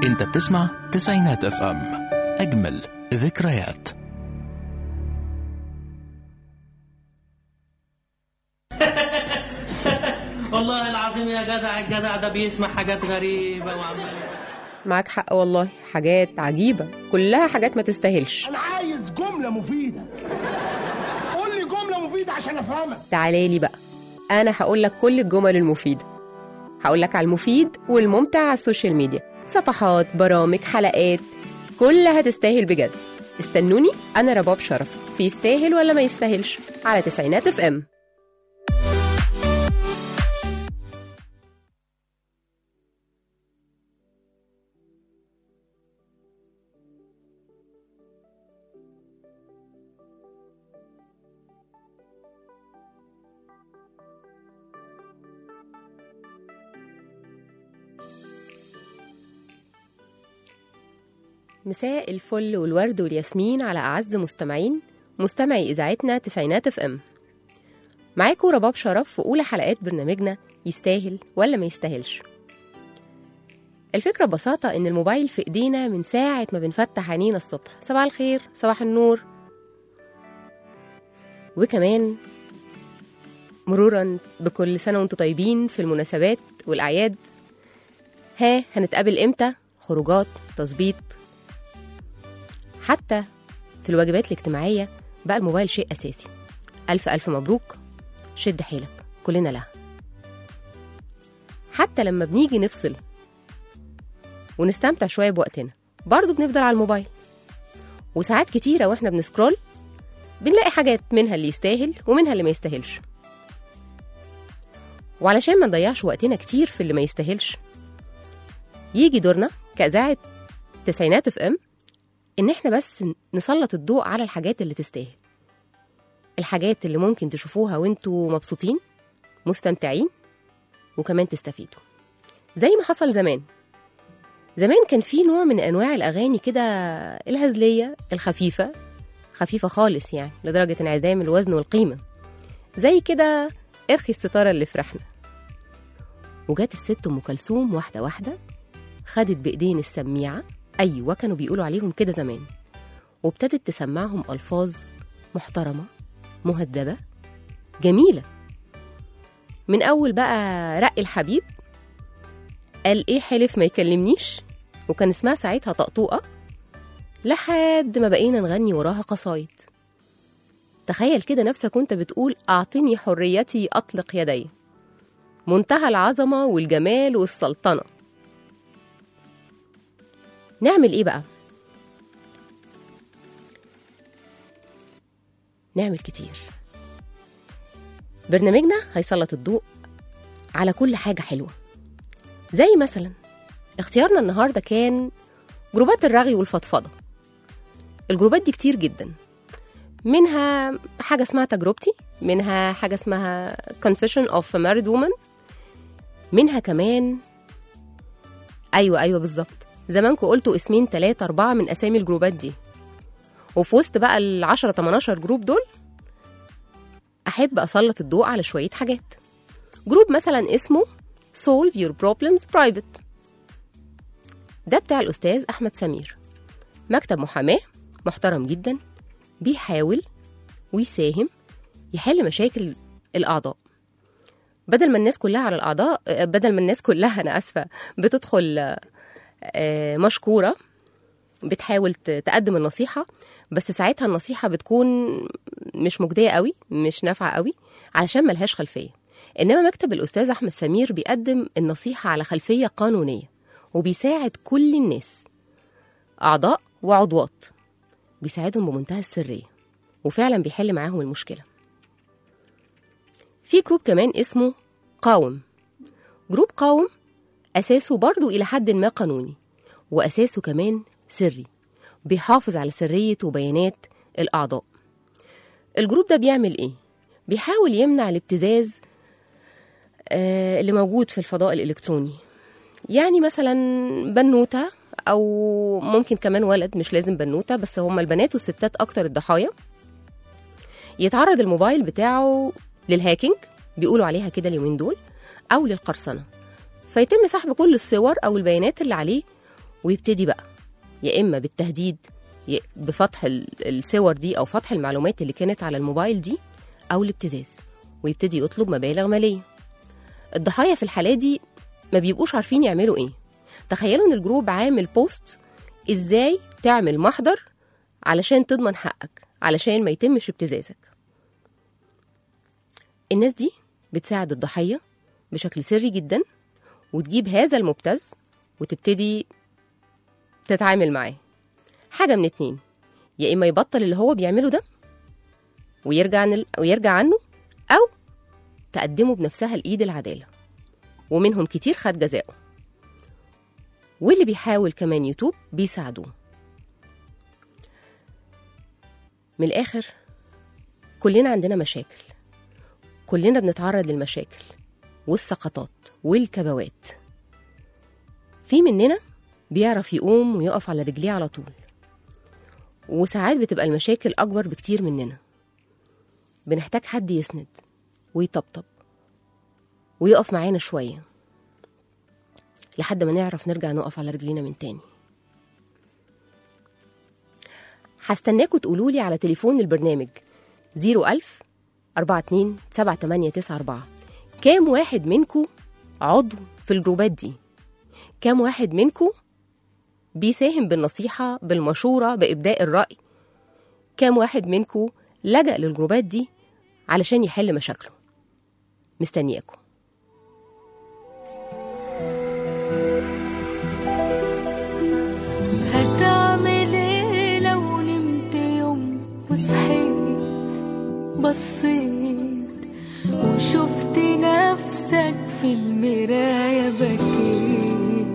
انت بتسمع تسعينات اف ام، اجمل ذكريات. والله العظيم يا جدع، الجدع ده بيسمع حاجات غريبة وعمال. معاك حق والله، حاجات عجيبة كلها حاجات ما تستاهلش. أنا عايز جملة مفيدة، قول لي جملة مفيدة عشان أفهمها. تعالي لي بقى، أنا هقول لك كل الجمل المفيدة. هقول لك على المفيد والممتع على السوشيال ميديا، صفحات، برامج، حلقات، كلها تستاهل بجد. استنوني، أنا رباب شرف في يستاهل ولا ما يستاهلش على تسعينات اف ام. مساء الفل والورد والياسمين على أعز مستمعي إذاعتنا تسعينات اف ام. معاكم رباب شرف في أولى حلقات برنامجنا يستاهل ولا ما يستاهلش. الفكرة ببساطة إن الموبايل في إيدينا من ساعة ما بنفتح عينينا الصبح، صباح الخير، صباح النور. وكمان مرورا بكل سنة وانتم طيبين في المناسبات والأعياد. هنتقابل إمتى؟ خروجات، تظبيط، حتى في الواجبات الاجتماعية بقى الموبايل شيء أساسي. ألف ألف مبروك، شد حيلك، كلنا لها. حتى لما بنيجي نفصل ونستمتع شوية بوقتنا برضو بنفضل على الموبايل، وساعات كتيرة وإحنا بنسكرول بنلاقي حاجات منها اللي يستاهل ومنها اللي ما يستاهلش. وعلشان ما نضيعش وقتنا كتير في اللي ما يستاهلش، يجي دورنا كإذاعة تسعينات اف ام إن إحنا بس نسلط الضوء على الحاجات اللي تستاهل، الحاجات اللي ممكن تشوفوها وإنتوا مبسوطين مستمتعين وكمان تستفيدوا. زي ما حصل زمان كان في نوع من أنواع الأغاني كده الهزلية الخفيفة، خفيفة خالص يعني لدرجة انعدام الوزن والقيمة، زي كده ارخي الستارة اللي فرحنا. وجات الست أم كلثوم واحدة واحدة، خدت بإيدين السميعة، أيوة كانوا بيقولوا عليهم كده زمان، وابتدت تسمعهم ألفاظ محترمة مهذبة جميلة. من أول بقى رق الحبيب، قال إيه حلف ما يكلمنيش، وكان اسمها ساعتها طقطوقة، لحد ما بقينا نغني وراها قصايد. تخيل كده نفسك كنت بتقول أعطني حريتي أطلق يدي، منتهى العظمة والجمال والسلطنة. نعمل إيه بقى؟ نعمل كتير. برنامجنا هيسلط الضوء على كل حاجة حلوة، زي مثلا اختيارنا النهاردة كان جروبات الرغي والفضفضة. الجروبات دي كتير جدا، منها حاجة اسمها تجربتي، منها حاجة اسمها Confession of a Married Woman، منها كمان أيوة بالظبط، زمانكم قلتوا اسمين 3 4 من أسامي الجروبات دي. وفي وسط بقى 10-18 جروب دول أحب أسلط الضوء على شوية حاجات. جروب مثلا اسمه Solve Your Problems Private، ده بتاع الأستاذ أحمد سمير، مكتب محاماة محترم جدا، بيحاول ويساهم يحل مشاكل الأعضاء. بدل ما الناس كلها أنا أسفة بتدخل مشكورة بتحاول تقدم النصيحة، بس ساعتها النصيحة بتكون مش مجدية قوي، مش نافعة قوي علشان ملهاش خلفية. إنما مكتب الأستاذ أحمد سمير بيقدم النصيحة على خلفية قانونية، وبيساعد كل الناس أعضاء وعضوات، بيساعدهم بمنتهى السرية، وفعلا بيحل معاهم المشكلة. في جروب كمان اسمه قاوم. جروب قاوم أساسه برضو إلى حد ما قانوني، وأساسه كمان سري، بيحافظ على سرية وبيانات الأعضاء. الجروب ده بيعمل إيه؟ بيحاول يمنع الابتزاز اللي موجود في الفضاء الإلكتروني. يعني مثلا بنوتة أو ممكن كمان ولد، مش لازم بنوتة، بس هما البنات والستات أكتر الضحايا، يتعرض الموبايل بتاعه للهاكينج، بيقولوا عليها كده اليومين دول، أو للقرصنة، فيتم سحب كل الصور أو البيانات اللي عليه، ويبتدي بقى يا إما بالتهديد بفتح الصور دي أو فتح المعلومات اللي كانت على الموبايل دي، أو الابتزاز، ويبتدي يطلب مبالغ مالية. الضحايا في الحالة دي ما بيبقوش عارفين يعملوا إيه. تخيلوا إن الجروب عامل بوست إزاي تعمل محضر علشان تضمن حقك، علشان ما يتمش ابتزازك. الناس دي بتساعد الضحية بشكل سري جدا، وتجيب هذا المبتز وتبتدي تتعامل معاه. حاجة من اتنين، يا إما يبطل اللي هو بيعمله ده ويرجع عنه، أو تقدمه بنفسها لإيد العدالة. ومنهم كتير خد جزاؤه، واللي بيحاول كمان يتوب بيساعدوه. من الآخر كلنا عندنا مشاكل، كلنا بنتعرض للمشاكل والسقطات والكبوات. في مننا بيعرف يقوم ويقف على رجليه على طول، وساعات بتبقى المشاكل أكبر بكتير مننا. بنحتاج حد يسند ويطبطب ويقف معانا شوية لحد ما نعرف نرجع نقف على رجلينا من تاني. هستناكوا تقولولي على تليفون البرنامج 01000 42 7894 كام واحد منكو عضو في الجروبات دي؟ كام واحد منكو بيساهم بالنصيحة، بالمشورة، بإبداء الرأي؟ كام واحد منكو لجأ للجروبات دي علشان يحل مشاكله؟ مستنياكم. هتعمل ايه لو نمت يوم وصحيت بصيت وشفت نفسك في المراية بكيت؟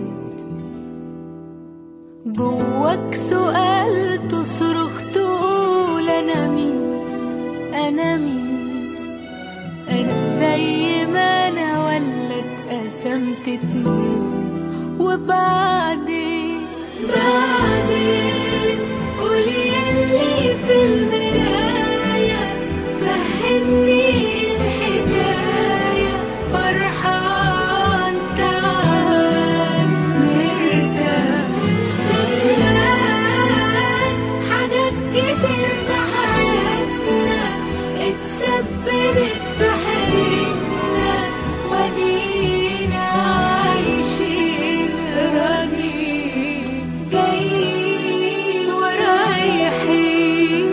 جواك سؤال تصرخ تقول أنا مين؟ أنا مين؟ أنا زي ما أنا ولا اتقسمت اتنين؟ وبعدين قولي يلي في المراية فهمني الحكاية، فرحان تعال مرتاح ندمان، حاجات كتير في حياتنا اتسببت في حياتنا، ودينا عايشين راضيين جايين ورايحين.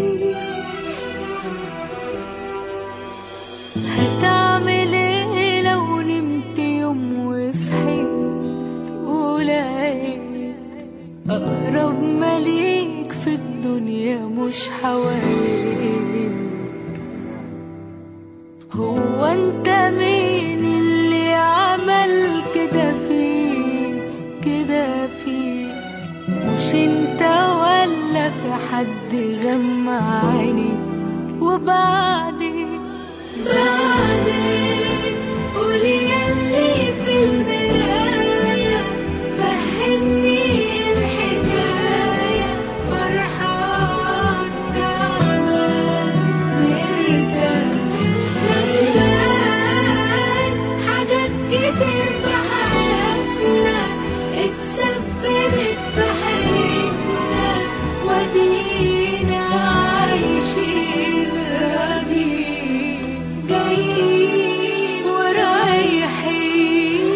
هتعمل ايه لو نمت يوم وصحيت ولقيت أقرب مليك في الدنيا مش حواليك؟ هو انت مين اللي عمل كده فيك كده فيك؟ مش انت ولا في حد غمى عينيك؟ وبعدين قولي يلي في المراية فهمني الحكاية، فرحان تعبان مرتاح ندمان، حاجات كتير في حياتنا اتسببت في حياتنا، ودينا عايشين راضيين جايين ورايحين.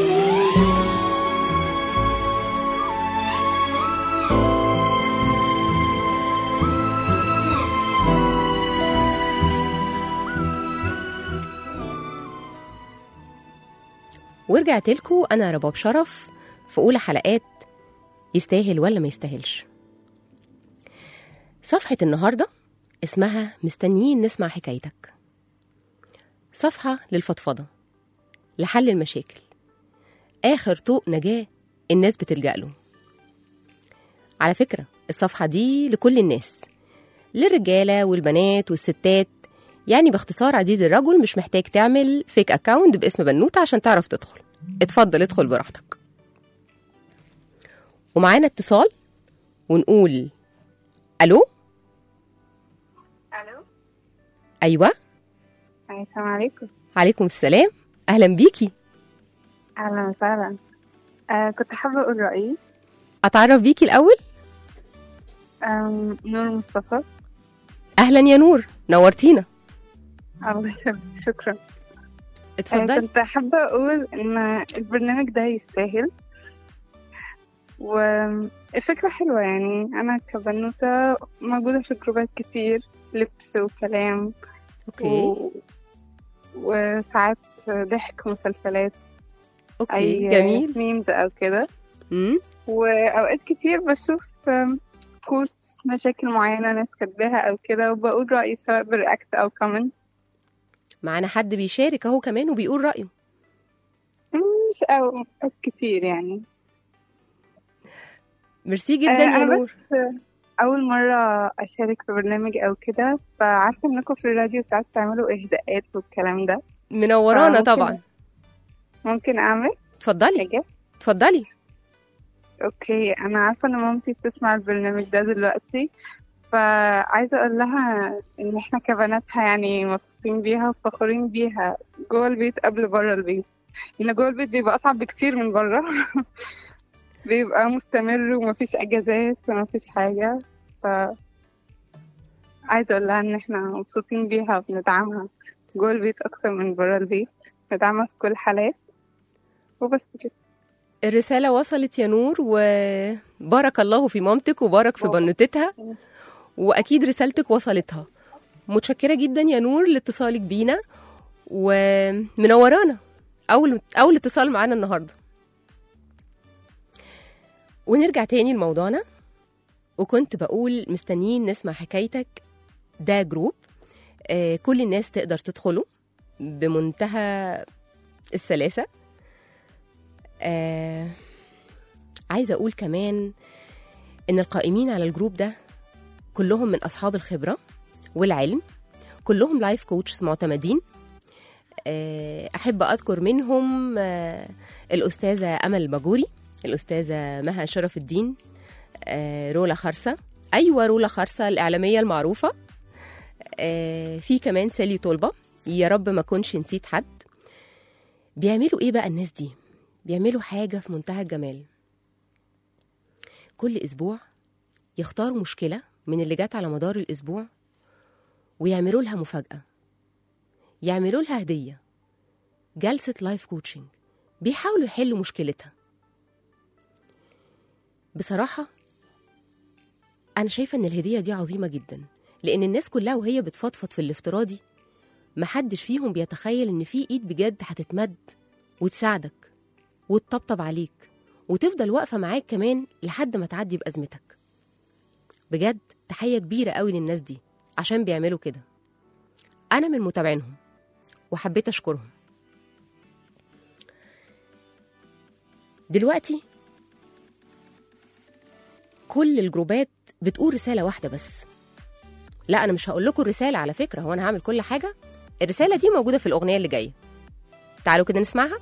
ورجعت لكم أنا رباب شرف في أولى حلقات يستاهل ولا ما يستاهلش. صفحة النهاردة اسمها مستنيين نسمع حكايتك. صفحة للفضفضة، لحل المشاكل، آخر طوق نجاة الناس بتلجأ له. على فكرة الصفحة دي لكل الناس، للرجالة والبنات والستات. يعني باختصار عزيزي الرجل مش محتاج تعمل فيك اكاونت باسم بنوتة عشان تعرف تدخل. اتفضل ادخل براحتك. ومعانا اتصال ونقول الو. الو. ايوه. السلام عليكم. عليكم السلام، اهلا بيكي. اهلا وسهلا. كنت حابه اقول رايي. اتعرف بيكي الاول. نور مصطفى. اهلا يا نور، نورتينا. الله يسلمك، شكرا. اتفضلي. كنت حابة أقول إن البرنامج ده يستاهل، والفكرة حلوة. يعني أنا كبنوتة موجودة في جروبات كتير، لبس وكلام اوكي وساعات ضحك، مسلسلات، اوكي أي جميل. ميمز أو كده. امم وأوقات كتير بشوف بوست مشاكل معينة ناس كاتباها أو كده، وبقول رأيي سواء برياكت أو كومنت. معانا حد بيشارك اهو كمان وبيقول رايه. مش أوقات كتير يعني. ميرسي جدا يا أنا نور. بس أول مرة أشارك في برنامج أو كده، فعارفة إنكم في الراديو ساعات تعملوا إهداءات والكلام ده. منورانا ممكن- طبعا. ممكن أعمل اتفضلي حاجة؟ اتفضلي. أوكي، أنا عارفة إن مامتي بتسمع البرنامج ده دلوقتي، فعايزة أقول لها إن إحنا كبناتها يعني مبسوطين بيها وفخورين بيها جوه البيت قبل بره البيت. إن جوه البيت بيبقى أصعب بكتير من بره. بيبقى مستمر ومفيش أجازات ومفيش حاجة. عايزة أقول لها إن إحنا مبسوطين بيها وبندعمها جوه البيت أكثر من بره البيت، ندعمها في كل حالات. وبس كده. الرسالة وصلت يا نور، وبارك الله في مامتك وبارك في بنوتتها، وأكيد رسالتك وصلتها. متشكرة جدا يا نور لاتصالك بينا، ومنورانا أول اتصال معانا النهاردة. ونرجع تاني لموضوعنا، وكنت بقول مستنيين نسمع حكايتك. ده جروب كل الناس تقدر تدخله بمنتهى السلاسة. عايزة أقول كمان إن القائمين على الجروب ده كلهم من أصحاب الخبرة والعلم، كلهم لايف كوتشز معتمدين. أحب أذكر منهم الأستاذة أمل الباجوري، الأستاذة مها شرف الدين، رولا خرسة، أيوة رولا خرسة الإعلامية المعروفة، في كمان سالي طلبة. يا رب ما كنش نسيت حد. بيعملوا إيه بقى الناس دي؟ بيعملوا حاجة في منتهى الجمال. كل أسبوع يختاروا مشكلة من اللي جات على مدار الأسبوع ويعملوا لها مفاجأة، يعملوا لها هدية، جلسة لايف كوتشنج، بيحاولوا يحلوا مشكلتها. بصراحة أنا شايفة إن الهدية دي عظيمة جدا، لأن الناس كلها وهي بتفضفض في الافتراضي محدش فيهم بيتخيل إن في إيد بجد هتتمد وتساعدك وتطبطب عليك وتفضل واقفة معاك كمان لحد ما تعدي بأزمتك. بجد تحية كبيرة قوي للناس دي عشان بيعملوا كده. أنا من متابعينهم وحبيت أشكرهم. دلوقتي كل الجروبات بتقول رسالة واحدة بس. لا أنا مش هقول لكم الرسالة على فكرة، هو أنا هعمل كل حاجة. الرسالة دي موجودة في الأغنية اللي جاية، تعالوا كده نسمعها.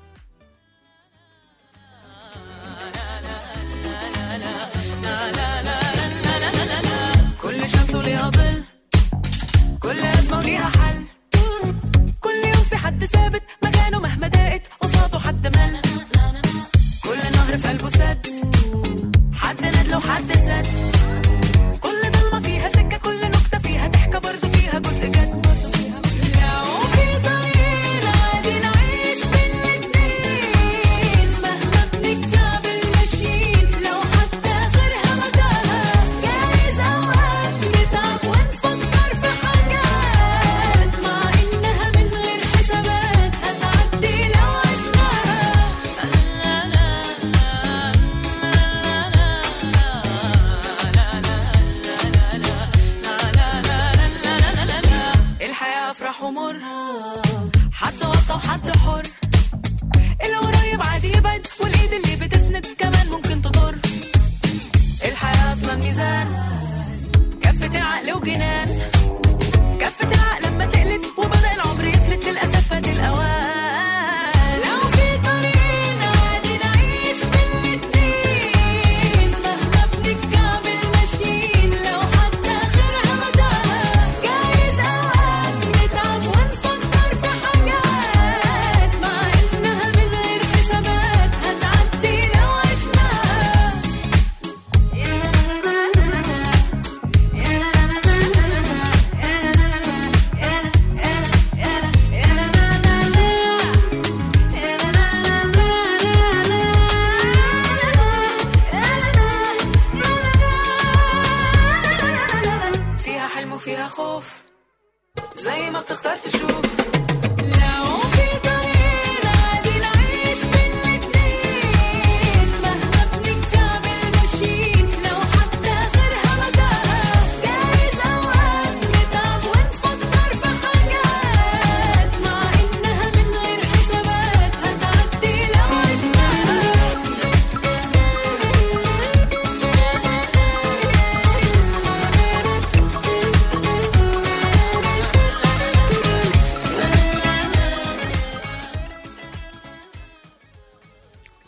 كل شمس وليها ظل، كل أزمة وليها حل، كل يوم في حد ثابت مكانه مهما ضاقت قصاده حد مل، كل نهر في قلبه سد، حد ندل وحد سد، كل ضلمة فيها سكة، كل نكتة فيها ضحكة، برضه فيها جزء جد. لو في طريق عادي نعيش بالاتنين، مهما بنكتب الماشيين، لو حتى آخرها متاهة، جايز أوقات نتعب ونفكر في حاجات، مع إنها من غير حسابات هتعدي لو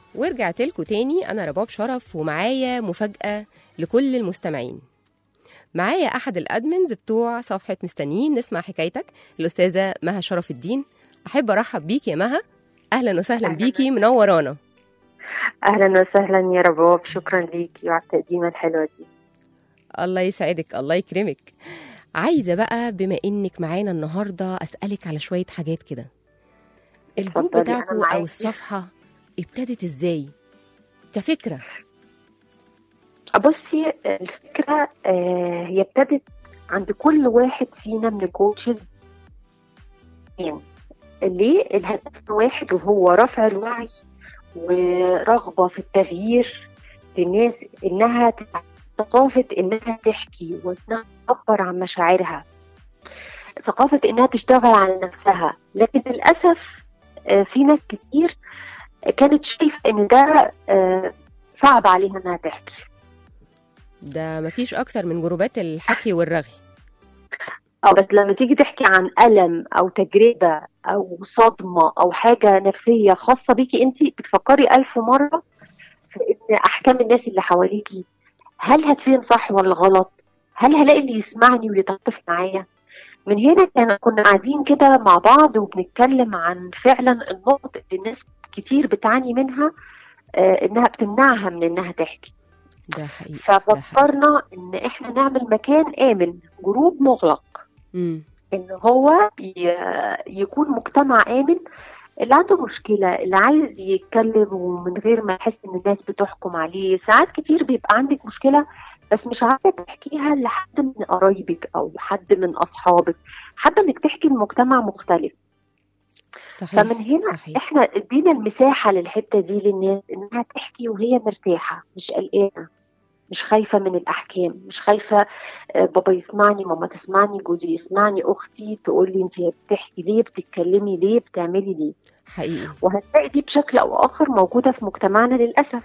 ورجعت لكم تاني. أنا رباب شرف، ومعايا مفاجأة لكل المستمعين. معايا أحد الأدمنز بتوع صفحة مستنيين نسمع حكايتك، الأستاذة مها شرف الدين. أحب أرحب بيكي يا مها، أهلا وسهلا بيكي، منورانا. أهلا وسهلا يا رباب، شكرا ليكي وعلى التقديمة الحلوة دي. الله يسعدك، الله يكرمك. عايزة بقى بما إنك معانا النهاردة أسألك على شوية حاجات كده. الجروب اتفضلي، بتاعكم أنا معاكي. أو الصفحة ابتدت إزاي كفكرة؟ بصي، الفكرة هي ابتدت عند كل واحد فينا من الكوتشز. ليه؟ الهدف واحد، وهو رفع الوعي ورغبة في التغيير للناس، إنها ثقافة إنها تحكي وإنها تعبر عن مشاعرها، ثقافة إنها تشتغل على نفسها. لكن للأسف في ناس كتير كانت شايفة إن ده صعب عليها إنها تحكي. ده مفيش أكتر من جروبات الحكي والرغي. بس لما تيجي تحكي عن ألم أو تجربة أو صدمة أو حاجة نفسية خاصة بيكي أنت، بتفكري 1000 مرة في إن أحكام الناس اللي حواليكي، هل هتفهم صح ولا غلط؟ هل هلاقي اللي يسمعني ويتعاطف معايا؟ من هنا كنا قاعدين كده مع بعض وبنتكلم عن فعلا النقط اللي الناس كتير بتعاني منها، إنها بتمنعها من إنها تحكي. ده حقيقي. ففكرنا إن إحنا نعمل مكان آمن، جروب مغلق، إن هو يكون مجتمع آمن. اللي عنده مشكلة، اللي عايز يتكلم ومن غير ما يحس إن الناس بتحكم عليه. ساعات كتير بيبقى عندك مشكلة بس مش عارفة تحكيها لحد من قرايبك أو حد من أصحابك، حابة إنك تحكي لمجتمع مختلف. صحيح. فمن هنا صحيح. إحنا ادينا المساحة للحتة دي للناس، إنها تحكي وهي مرتاحة، مش قلقانة، مش خايفة من الأحكام، مش خايفة بابا يسمعني، ماما تسمعني، جوزي يسمعني، أختي تقول لي أنت بتحكي ليه، بتتكلمي ليه، بتعملي ليه. حقيقي. وهتلاقي دي بشكل أو آخر موجودة في مجتمعنا للأسف.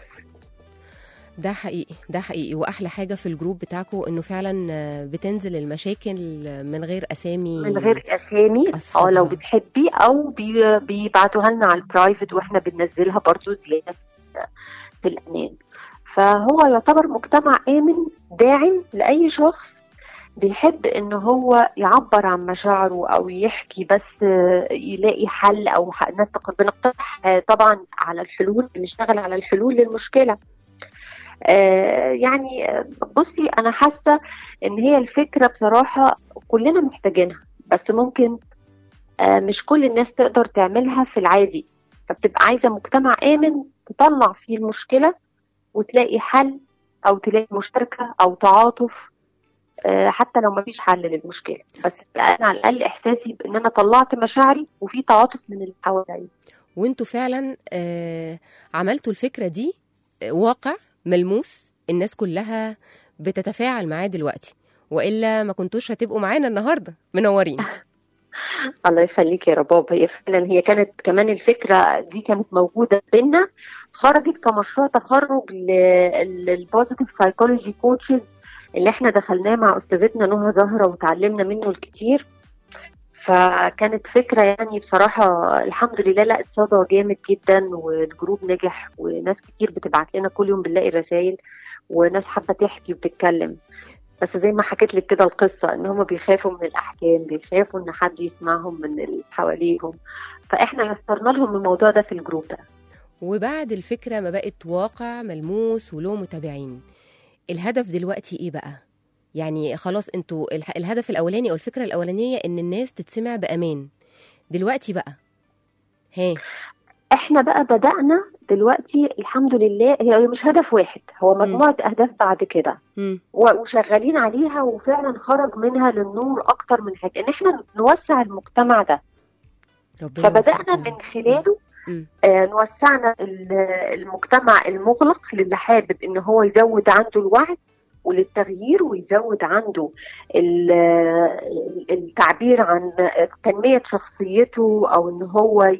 ده حقيقي، ده حقيقي. وأحلى حاجة في الجروب بتاعكم إنه فعلا بتنزل المشاكل من غير أسامي، من غير أسامي. لو بتحبي أو بيبعتوها لنا على البرايفت وإحنا بننزلها برضو زيادة في الأمان. فهو يعتبر مجتمع آمن داعم لأي شخص بيحب إنه هو يعبر عن مشاعره أو يحكي، بس يلاقي حل أو الناس بنقترح طبعا على الحلول، بنشتغل على الحلول للمشكلة. يعني بصي، أنا حاسة إن هي الفكرة بصراحة كلنا محتاجينها، بس ممكن مش كل الناس تقدر تعملها في العادي. فبتبقى عايزة مجتمع آمن تطلع فيه المشكلة وتلاقي حل، أو تلاقي مشاركة أو تعاطف، حتى لو ما فيش حل للمشكلة، بس أنا على الأقل إحساسي بأن أنا طلعت مشاعري وفي تعاطف من اللي حواليا. وانتوا فعلا عملتوا الفكرة دي واقع ملموس الناس كلها بتتفاعل معاه دلوقتي، وإلا ما كنتوش هتبقوا معانا النهاردة. منورين. الله يخليك يا رباب. هي فعلا كانت كمان الفكرة دي كانت موجودة بينا، خرجت كمشروع تخرج للبوزيتيف سايكولوجي كوتشز اللي احنا دخلناه مع أستاذتنا نهى زهرة وتعلمنا منه الكتير. فكانت فكرة يعني بصراحة الحمد لله لقت صدى جامد جدا، والجروب نجح، وناس كتير بتبعت لنا كل يوم بنلاقي رسائل، وناس حابة تحكي وبتتكلم. بس زي ما حكيت لك كده القصة، ان هم بيخافوا من الأحكام، بيخافوا ان حد يسمعهم من اللي حواليهم، فاحنا يسرنا لهم الموضوع ده في الجروب ده. وبعد الفكرة ما بقت واقع ملموس وله متابعين، الهدف دلوقتي ايه بقى؟ يعني خلاص انتوا الهدف الأولاني أو الفكرة الأولانية ان الناس تتسمع بأمان، دلوقتي بقى احنا بقى بدأنا دلوقتي الحمد لله. هي مش هدف واحد، هو مجموعة أهداف بعد كده وشغالين عليها، وفعلا خرج منها للنور أكتر من حاجة، ان احنا نوسع المجتمع ده. فبدأنا من خلاله نوسعنا المجتمع المغلق للي حابب ان هو يزود عنده الوعي وللتغيير، ويزود عنده التعبير عن تنمية شخصيته، أو إن هو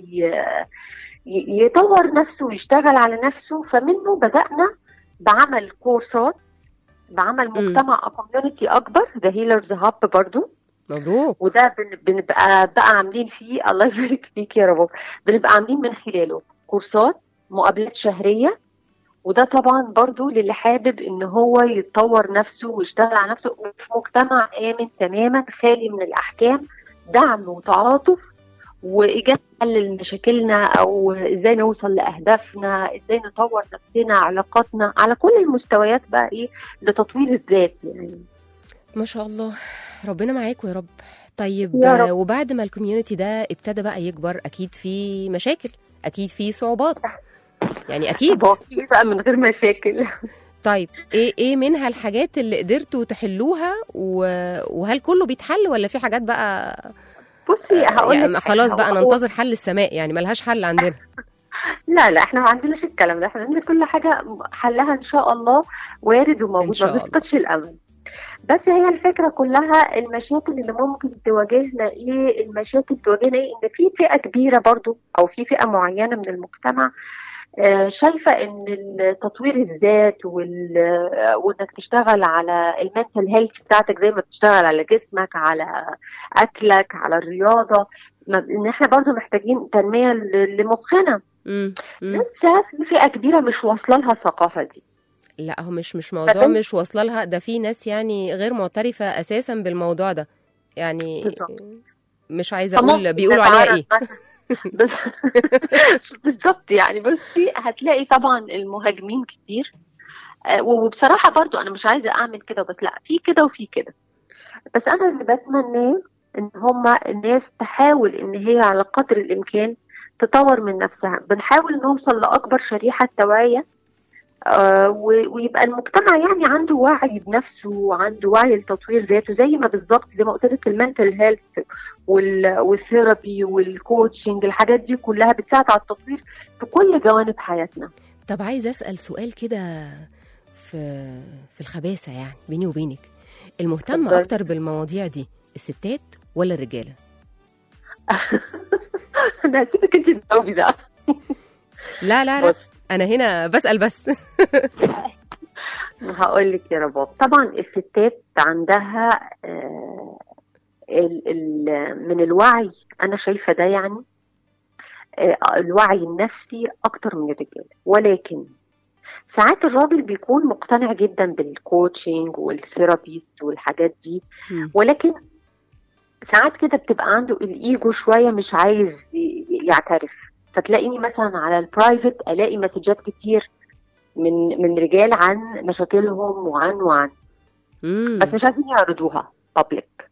يطور نفسه ويشتغل على نفسه. فمنه بدأنا بعمل كورسات، بعمل مجتمع كوميونيتي أكبر، ده هيلرز هاب برضو. مبروك. وده بنبقى عاملين فيه، الله يبارك فيك يا رب، بنبقى عاملين من خلاله كورسات مقابلات شهرية. وده طبعا برضو للي حابب ان هو يتطور نفسه ويشتغل على نفسه في مجتمع آمن تماما خالي من الأحكام، دعم وتعاطف وإيجاد حل لمشاكلنا، أو إزاي نوصل لأهدافنا، إزاي نطور نفسنا، علاقاتنا على كل المستويات بقى إيه لتطوير الذات يعني. ما شاء الله، ربنا معاكم يا رب. طيب يا رب. وبعد ما الكوميونتي ده ابتدى بقى يكبر، اكيد في مشاكل، اكيد في صعوبات، يعني اكيد. هو في إيه بقى من غير مشاكل؟ طيب ايه منها الحاجات اللي قدرتوا تحلوها، وهل كله بيتحل ولا في حاجات بقى بصي هقول يعني لك خلاص بقى ننتظر حل السماء، يعني ملهاش حل عندنا؟ لا احنا ما عندناش الكلام ده، احنا عندنا كل حاجة حلها ان شاء الله وارد إن وموجود، شاء ما الله. بنفقدش الامل. بس هي الفكرة كلها المشاكل اللي ممكن تواجهنا ايه، المشاكل تواجهنا ايه، ان في فئة كبيرة برضو او في فئة معينة من المجتمع شايفة ان تطوير الذات وانك تشتغل على المنتال هيلث بتاعتك زي ما بتشتغل على جسمك، على اكلك، على الرياضة، ان احنا برضو محتاجين تنمية لمخنا. لسه في فئة كبيرة مش واصلة لها الثقافة دي. لا هو مش موضوع مش واصله لها، ده في ناس يعني غير معترفه اساسا بالموضوع ده، يعني بالظبط. مش عايزه اقول بيقولوا عليها ايه. بالظبط يعني. بصي هتلاقي طبعا المهاجمين كتير، وبصراحة برضو أنا مش عايزة أعمل كده، بس لا في كده وفي كده. بس أنا اللي بتمناه إن هما الناس تحاول إن هي على قدر الإمكان تطور من نفسها. بنحاول نوصل لأكبر شريحة توعية، ويبقى المجتمع يعني عنده وعي بنفسه وعنده وعي لتطوير ذاته، زي ما بالظبط زي ما قلت لك المنتل هيلث والثيرابي والكوتشنج، الحاجات دي كلها بتساعد على التطوير في كل جوانب حياتنا. طب عايزه اسال سؤال كده في الخباثه، يعني بيني وبينك، المهتم اكتر بالمواضيع دي الستات ولا الرجاله؟ انا هسيبك انت تجاوبي ده. لا انا هنا بسال بس. هقول لك يا رباب، طبعا الستات عندها من الوعي، انا شايفه ده يعني الوعي النفسي اكتر من الرجال، ولكن ساعات الراجل بيكون مقتنع جدا بالكوتشنج والثيرابيست والحاجات دي، ولكن ساعات كده بتبقى عنده الايجو شويه مش عايز يعترف. فتلاقيني مثلا على البرايفت الاقي مسجات كتير من رجال عن مشاكلهم وعن بس مش عايزين يعرضوها بابليك.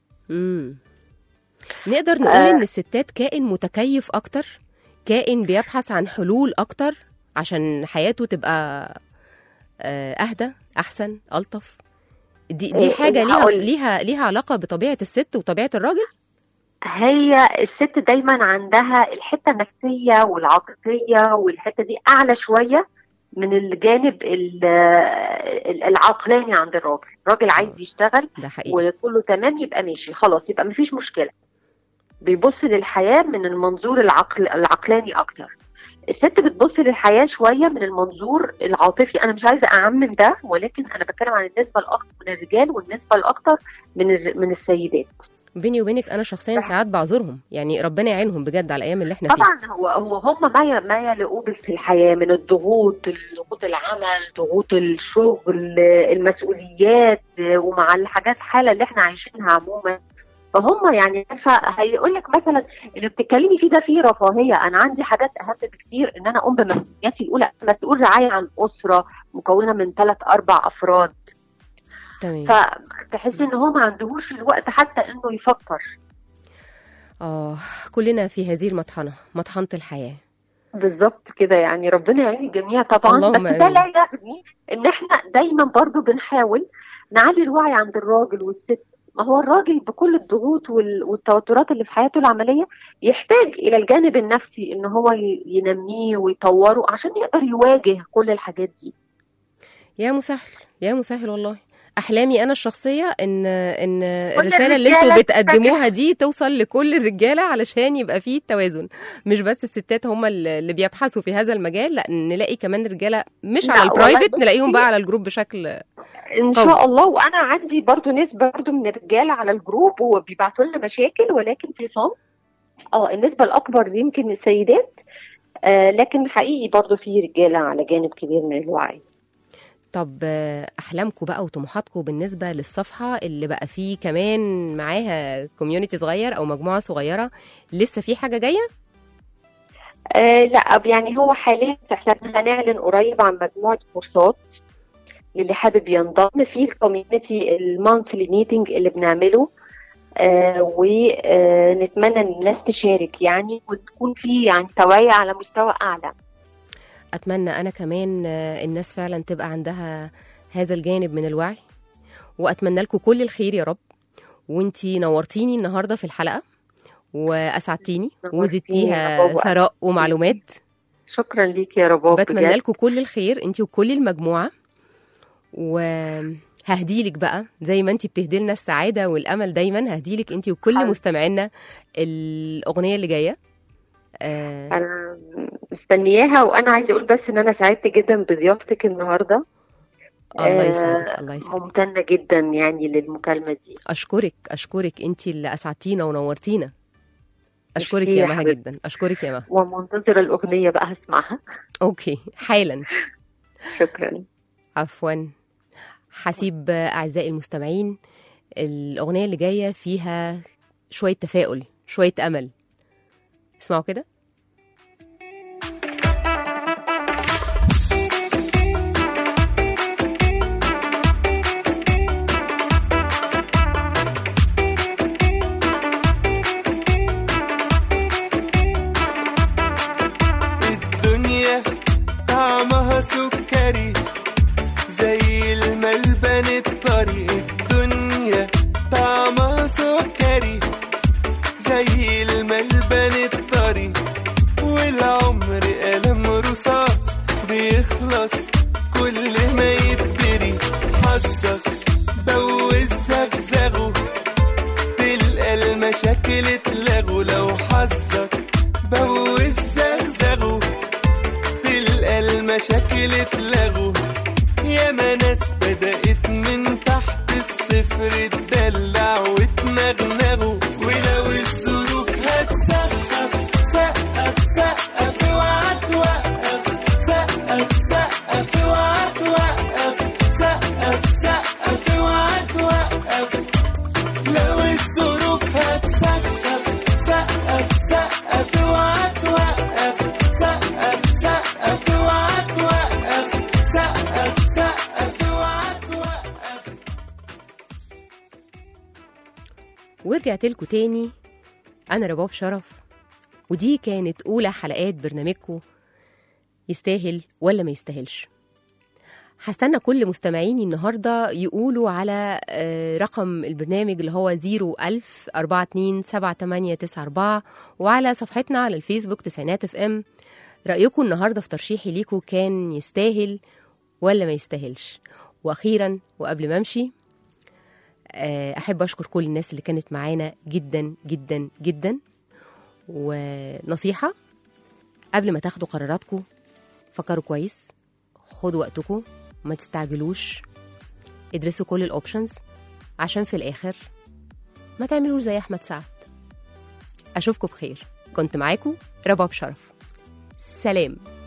نقدر نقول ان الستات كائن متكيف اكتر، كائن بيبحث عن حلول اكتر عشان حياته تبقى اهدى، احسن، الطف. دي حاجه ليها علاقه بطبيعه الست وطبيعه الراجل. هي الست دايما عندها الحته النفسيه والعاطفيه، والحته دي اعلى شويه من الجانب العقلاني عند الراجل. الراجل عايز يشتغل وكله تمام يبقى ماشي خلاص، يبقى مفيش مشكله، بيبص للحياه من المنظور العقلاني اكتر. الست بتبص للحياه شويه من المنظور العاطفي. انا مش عايزه اعمم ده، ولكن انا بتكلم عن النسبه الاكثر من الرجال والنسبه الاكثر من السيدات. بيني وبينك انا شخصيا ساعات بعذرهم، يعني ربنا يعينهم بجد على الايام اللي احنا فيها. طبعا هو هم ما يلاقوه في الحياه من ضغوط العمل، ضغوط الشغل، المسؤوليات، ومع الحاجات حاله اللي احنا عايشينها عموما. فهم يعني هيقول لك مثلا اللي بتتكلمي فيه ده فيه رفاهيه، انا عندي حاجات اهم بكتير ان انا اقوم بمسؤولياتي الاولى. مسؤول رعايه عن اسره مكونه من 3-4 افراد. تمام. فتحسي ان هو ما عندهوش الوقت حتى انه يفكر. كلنا في هذه المطحنه، مطحنه الحياه. بالظبط كده يعني. ربنا يعين الجميع طبعا، بس ده لا يعني ان احنا دايما برضو بنحاول نعلي الوعي عند الراجل والست. ما هو الراجل بكل الضغوط والتوترات اللي في حياته العمليه يحتاج الى الجانب النفسي ان هو ينميه ويطوره عشان يقدر يواجه كل الحاجات دي. يا مسهل والله. احلامي انا الشخصيه ان الرساله اللي انتوا بتقدموها دي توصل لكل الرجاله، علشان يبقى فيه توازن، مش بس الستات هم اللي بيبحثوا في هذا المجال، لا نلاقي كمان رجاله مش على البرايفت، نلاقيهم بقى على الجروب بشكل ان شاء الله. وانا عندي برضو نسبه من الرجاله على الجروب وبيبعتوا لنا مشاكل، ولكن في صمت. النسبه الاكبر يمكن السيدات. لكن حقيقي برضو في رجالة على جانب كبير من الوعي. طب احلامكم بقى وطموحاتكم بالنسبه للصفحه اللي بقى فيه كمان معاها كوميونتي صغير او مجموعه صغيره، لسه في حاجه جايه؟ لا يعني هو حاليا احنا هنعلن قريب عن مجموعة كورسات للي حابب ينضم في الكوميونتي المانثلي ميتنج اللي بنعمله، ونتمنى ان الناس تشارك يعني، وتكون في يعني توعية على مستوى اعلى. اتمنى انا كمان الناس فعلا تبقى عندها هذا الجانب من الوعي، واتمنى لكم كل الخير يا رب. وانتي نورتيني النهارده في الحلقه واسعدتيني وزدتيها ثراء ومعلومات. شكرا ليك يا رباب، بتمنى لكم كل الخير انتي وكل المجموعه، وههديلك بقى زي ما انتي بتهدي لنا السعاده والامل دايما، ههديلك انتي وكل مستمعينا الاغنيه اللي جايه. انا مستنياها، وانا عايزه اقول بس ان انا سعدت جدا بضيافتك النهارده. الله يسعدك. الله يسعدك. ممتنه جدا يعني للمكالمه دي. اشكرك انتي اللي اسعدتينا ونورتينا. اشكرك يا مها جدا، اشكرك يا مها، ومنتظره الاغنيه بقى هسمعها. اوكي حالا. شكرا. عفوا. حسيب اعزائي المستمعين، الاغنيه اللي جايه فيها شويه تفاؤل، شويه امل. اسمعوا كده. الدنيا طعمها سكري زي الملبن الطري، الدنيا طعمها سكري زي الملبن الطري، والعمر قلم رصاص بيخلص كل ما يتدري. حظك بوز زغزغه تلقى المشاكل اتلغوا، لو حظك بوز زغزغه تلقى المشاكل اتلغوا. ياما ناس بدأت من تحت الصفر تدلع وتنغنغوا، ولو الظروف هتسقف سقف سقف اوعى توقف، سقف سقف اوعى توقف، سقف سقف اوعى توقف. لو الظروف هتسقف سقف سقف اوعى توقف، سقف سقف اوعى توقف، سقف سقف اوعى توقف. ورجعت لكم تاني، أنا رباب شرف، ودي كانت أولى حلقات برنامجكم يستاهل ولا ما يستاهلش. هستنى كل مستمعيني النهاردة يقولوا على رقم البرنامج اللي هو 010427894، وعلى صفحتنا على الفيسبوك تسعينات اف ام رأيكم النهاردة في ترشيحي ليكم كان يستاهل ولا ما يستاهلش. وأخيرا وقبل ما أمشي، أحب أشكر كل الناس اللي كانت معانا جدا جدا جدا. ونصيحة، قبل ما تاخدوا قراراتكم فكروا كويس، خدوا وقتكم، ما تستعجلوش، ادرسوا كل الأوبشنز عشان في الآخر ما تعملوش زي أحمد سعد. أشوفكم بخير. كنت معاكم رباب شرف. سلام.